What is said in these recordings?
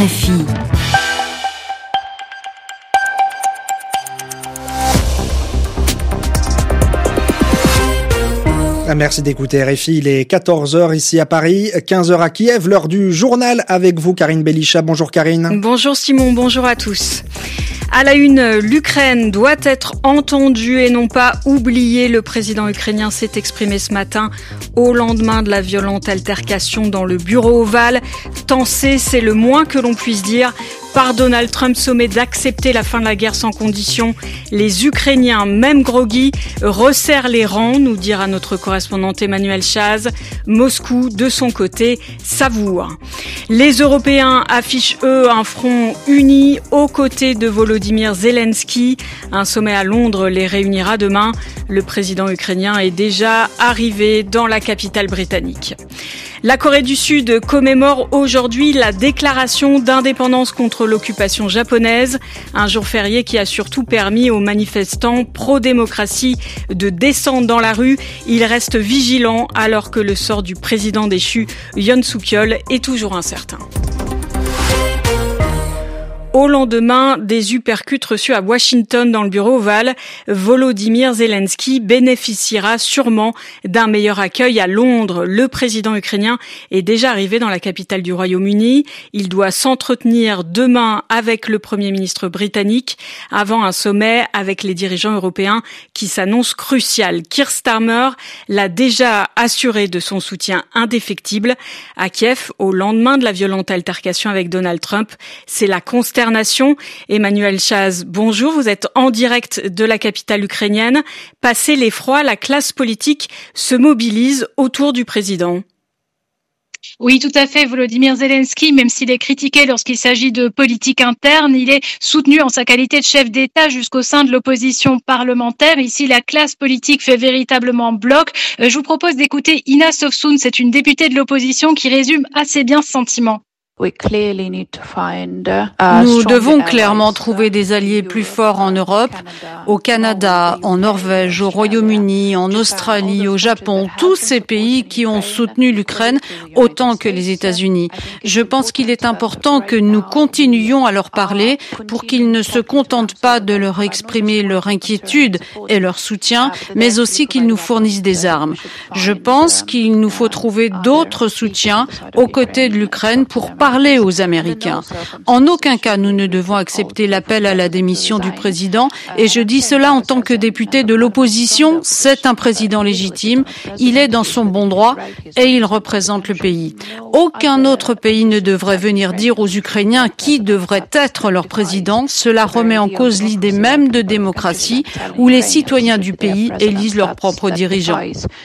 RFI. Merci d'écouter RFI, il est 14h ici à Paris, 15h à Kiev, l'heure du journal avec vous Karine Belisha. Bonjour Karine. Bonjour Simon, bonjour à tous. À la une, l'Ukraine doit être entendue et non pas oubliée. Le président ukrainien s'est exprimé ce matin au lendemain de la violente altercation dans le bureau ovale. Tensé, c'est le moins que l'on puisse dire. Par Donald Trump, sommet d'accepter la fin de la guerre sans condition. Les Ukrainiens, même groggy, resserrent les rangs, nous dira notre correspondante Emmanuel Chaz. Moscou, de son côté, savoure. Les Européens affichent, eux, un front uni aux côtés de Volodymyr Zelensky. Un sommet à Londres les réunira demain. Le président ukrainien est déjà arrivé dans la capitale britannique. La Corée du Sud commémore aujourd'hui la déclaration d'indépendance contre l'occupation japonaise, un jour férié qui a surtout permis aux manifestants pro-démocratie de descendre dans la rue. Ils restent vigilants alors que le sort du président déchu, Yoon Suk-yeol, est toujours incertain. Au lendemain des uppercuts reçus à Washington dans le bureau ovale, Volodymyr Zelensky bénéficiera sûrement d'un meilleur accueil à Londres. Le président ukrainien est déjà arrivé dans la capitale du Royaume-Uni. Il doit s'entretenir demain avec le Premier ministre britannique avant un sommet avec les dirigeants européens qui s'annonce crucial. Keir Starmer l'a déjà assuré de son soutien indéfectible. À Kiev, au lendemain de la violente altercation avec Donald Trump, c'est la consternation. Emmanuel Chaz, bonjour, vous êtes en direct de la capitale ukrainienne. Passé l'effroi, la classe politique se mobilise autour du président. Oui, tout à fait. Volodymyr Zelensky, même s'il est critiqué lorsqu'il s'agit de politique interne, il est soutenu en sa qualité de chef d'État jusqu'au sein de l'opposition parlementaire. Ici, la classe politique fait véritablement bloc. Je vous propose d'écouter Ina Sofsun, c'est une députée de l'opposition qui résume assez bien ce sentiment. Nous devons clairement trouver des alliés plus forts en Europe, au Canada, en Norvège, au Royaume-Uni, en Australie, au Japon, tous ces pays qui ont soutenu l'Ukraine autant que les États-Unis. Je pense qu'il est important que nous continuions à leur parler pour qu'ils ne se contentent pas de leur exprimer leur inquiétude et leur soutien, mais aussi qu'ils nous fournissent des armes. Je pense qu'il nous faut trouver d'autres soutiens aux côtés de l'Ukraine pour parler aux Américains. En aucun cas, nous ne devons accepter l'appel à la démission du président et je dis cela en tant que député de l'opposition. C'est un président légitime, il est dans son bon droit et il représente le pays. Aucun autre pays ne devrait venir dire aux Ukrainiens qui devrait être leur président. Cela remet en cause l'idée même de démocratie où les citoyens du pays élisent leurs propres dirigeants.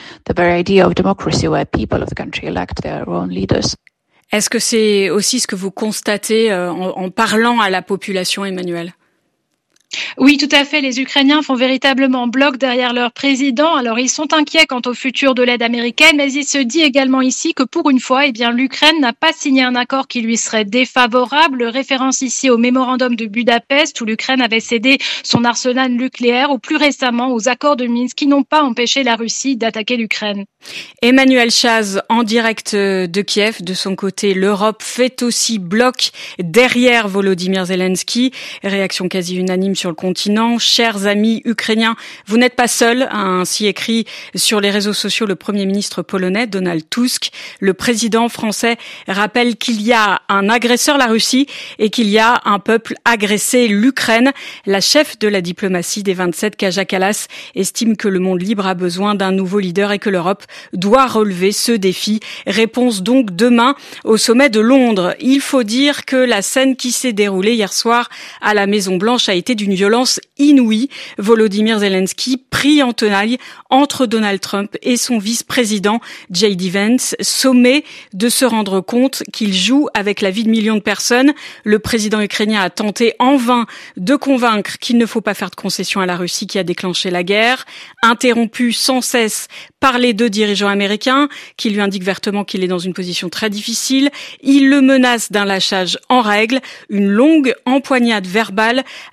Est-ce que c'est aussi ce que vous constatez en parlant à la population, Emmanuel ? Oui, tout à fait. Les Ukrainiens font véritablement bloc derrière leur président. Alors, ils sont inquiets quant au futur de l'aide américaine, mais il se dit également ici que pour une fois, l'Ukraine n'a pas signé un accord qui lui serait défavorable. Référence ici au mémorandum de Budapest où l'Ukraine avait cédé son arsenal nucléaire ou plus récemment aux accords de Minsk qui n'ont pas empêché la Russie d'attaquer l'Ukraine. Emmanuel Chaz, en direct de Kiev. De son côté, l'Europe fait aussi bloc derrière Volodymyr Zelensky. Réaction quasi unanime sur le continent. Chers amis ukrainiens, vous n'êtes pas seuls, a ainsi écrit sur les réseaux sociaux le Premier ministre polonais Donald Tusk. Le président français rappelle qu'il y a un agresseur, la Russie, et qu'il y a un peuple agressé, l'Ukraine. La chef de la diplomatie des 27, Kaja Kallas, estime que le monde libre a besoin d'un nouveau leader et que l'Europe doit relever ce défi. Réponse donc demain au sommet de Londres. Il faut dire que la scène qui s'est déroulée hier soir à la Maison-Blanche a été d'une violence inouïe. Volodymyr Zelensky pris en tenaille entre Donald Trump et son vice-président J.D. Vance, sommé de se rendre compte qu'il joue avec la vie de millions de personnes. Le président ukrainien a tenté en vain de convaincre qu'il ne faut pas faire de concessions à la Russie qui a déclenché la guerre, interrompu sans cesse par les deux dirigeants américains qui lui indiquent vertement qu'il est dans une position très difficile. Il le menace d'un lâchage en règle, une longue empoignade verbale à l'issue de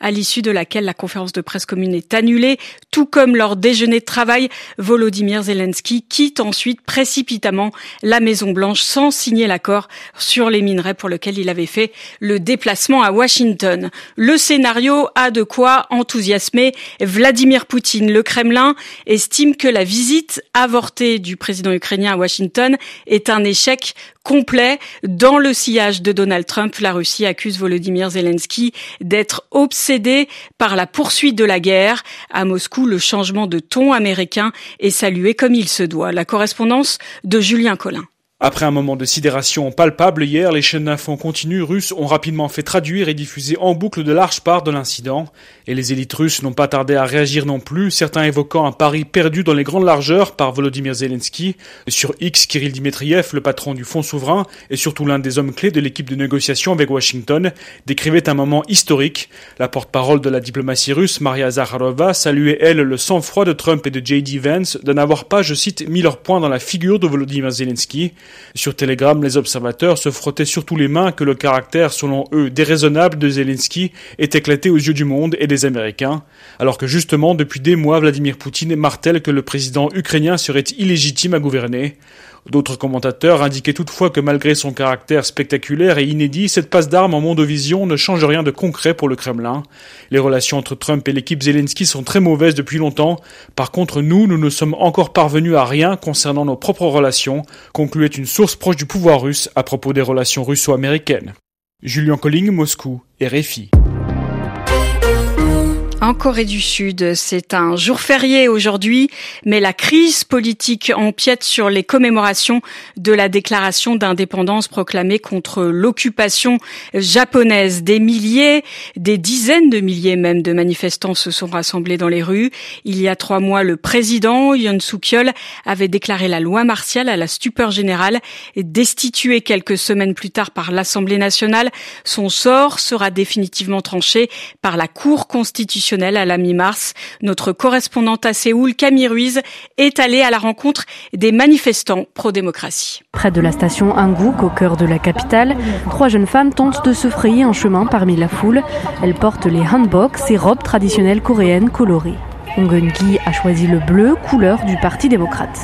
de laquelle la conférence de presse commune est annulée, tout comme leur déjeuner de travail. Volodymyr Zelensky quitte ensuite précipitamment la Maison-Blanche sans signer l'accord sur les minerais pour lequel il avait fait le déplacement à Washington. Le scénario a de quoi enthousiasmer Vladimir Poutine. Le Kremlin estime que la visite avortée du président ukrainien à Washington est un échec complet. Dans le sillage de Donald Trump, la Russie accuse Volodymyr Zelensky d'être obsédé par la poursuite de la guerre. À Moscou, le changement de ton américain est salué comme il se doit. La correspondance de Julien Collin. Après un moment de sidération palpable hier, les chaînes d'infos continues russes ont rapidement fait traduire et diffuser en boucle de larges parts de l'incident. Et les élites russes n'ont pas tardé à réagir non plus, certains évoquant un pari perdu dans les grandes largeurs par Volodymyr Zelensky. Sur X, Kirill Dmitriev, le patron du Fonds souverain et surtout l'un des hommes clés de l'équipe de négociation avec Washington, décrivait un moment historique. La porte-parole de la diplomatie russe, Maria Zakharova, saluait elle le sang-froid de Trump et de J.D. Vance de n'avoir pas, je cite, mis leur poing dans la figure de Volodymyr Zelensky. Sur Telegram, les observateurs se frottaient surtout les mains que le caractère, selon eux, déraisonnable de Zelensky est éclaté aux yeux du monde et des Américains, alors que justement, depuis des mois, Vladimir Poutine martèle que le président ukrainien serait illégitime à gouverner. D'autres commentateurs indiquaient toutefois que malgré son caractère spectaculaire et inédit, cette passe d'armes en mondovision ne change rien de concret pour le Kremlin. Les relations entre Trump et l'équipe Zelensky sont très mauvaises depuis longtemps. Par contre, nous ne sommes encore parvenus à rien concernant nos propres relations, concluait une source proche du pouvoir russe à propos des relations russo-américaines. Julien Colling, Moscou, RFI. En Corée du Sud, c'est un jour férié aujourd'hui, mais la crise politique empiète sur les commémorations de la déclaration d'indépendance proclamée contre l'occupation japonaise. Des milliers, des dizaines de milliers même de manifestants se sont rassemblés dans les rues. Il y a 3 mois, le président Yoon Suk-yeol avait déclaré la loi martiale à la stupeur générale et destitué quelques semaines plus tard par l'Assemblée nationale. Son sort sera définitivement tranché par la Cour constitutionnelle à la mi-mars. Notre correspondante à Séoul, Camille Ruiz, est allée à la rencontre des manifestants pro-démocratie. Près de la station Hankook, au cœur de la capitale, 3 jeunes femmes tentent de se frayer un chemin parmi la foule. Elles portent les hanbok, ces robes traditionnelles coréennes colorées. Hong Eun-gi a choisi le bleu, couleur du Parti démocrate.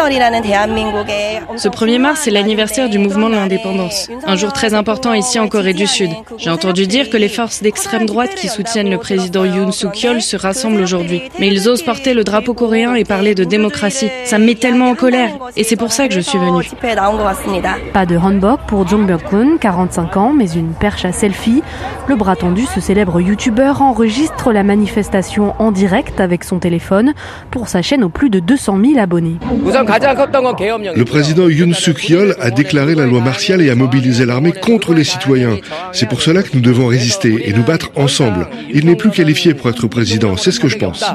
Ce 1er mars, c'est l'anniversaire du mouvement de l'indépendance. Un jour très important ici en Corée du Sud. J'ai entendu dire que les forces d'extrême droite qui soutiennent le président Yoon Suk-yeol se rassemblent aujourd'hui. Mais ils osent porter le drapeau coréen et parler de démocratie. Ça me met tellement en colère. Et c'est pour ça que je suis venue. Pas de hanbok pour Jong Byung-kun, 45 ans, mais une perche à selfie. Le bras tendu, ce célèbre youtubeur enregistre la manifestation en direct avec son téléphone pour sa chaîne aux plus de 200 000 abonnés. Le président Yoon Suk-yeol a déclaré la loi martiale et a mobilisé l'armée contre les citoyens. C'est pour cela que nous devons résister et nous battre ensemble. Il n'est plus qualifié pour être président, c'est ce que je pense.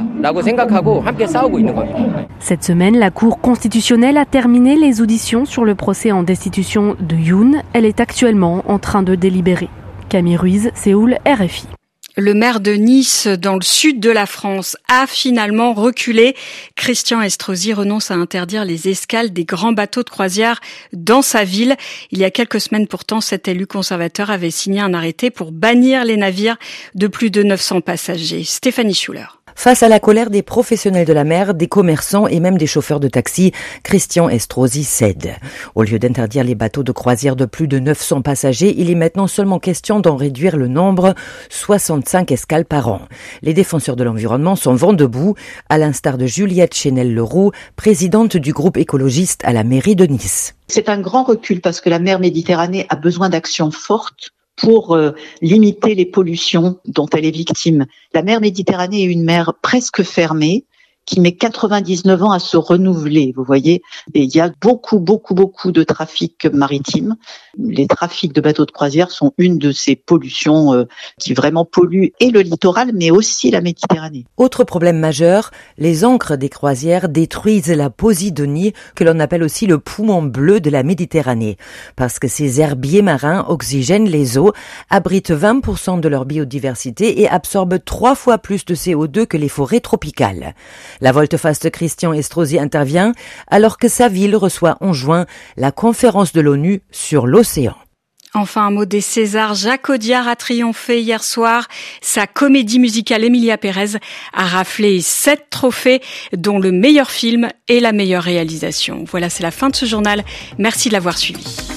Cette semaine, la Cour constitutionnelle a terminé les auditions sur le procès en destitution de Yoon. Elle est actuellement en train de délibérer. Camille Ruiz, Séoul, RFI. Le maire de Nice, dans le sud de la France, a finalement reculé. Christian Estrosi renonce à interdire les escales des grands bateaux de croisière dans sa ville. Il y a quelques semaines pourtant, cet élu conservateur avait signé un arrêté pour bannir les navires de plus de 900 passagers. Stéphanie Schuller. Face à la colère des professionnels de la mer, des commerçants et même des chauffeurs de taxi, Christian Estrosi cède. Au lieu d'interdire les bateaux de croisière de plus de 900 passagers, il est maintenant seulement question d'en réduire le nombre, 65 escales par an. Les défenseurs de l'environnement sont vent debout, à l'instar de Juliette Chénel-Leroux, présidente du groupe écologiste à la mairie de Nice. C'est un grand recul parce que la mer Méditerranée a besoin d'actions fortes pour limiter les pollutions dont elle est victime. La mer Méditerranée est une mer presque fermée qui met 99 ans à se renouveler, vous voyez. Et il y a beaucoup de trafic maritime. Les trafics de bateaux de croisière sont une de ces pollutions qui vraiment polluent et le littoral, mais aussi la Méditerranée. Autre problème majeur, les ancres des croisières détruisent la posidonie, que l'on appelle aussi le poumon bleu de la Méditerranée, parce que ces herbiers marins oxygènent les eaux, abritent 20% de leur biodiversité et absorbent 3 fois plus de CO2 que les forêts tropicales. La volte-face de Christian Estrosi intervient alors que sa ville reçoit en juin la conférence de l'ONU sur l'océan. Enfin, un mot des Césars. Jacques Audiard a triomphé hier soir. Sa comédie musicale Emilia Pérez a raflé 7 trophées, dont le meilleur film et la meilleure réalisation. Voilà, c'est la fin de ce journal. Merci de l'avoir suivi.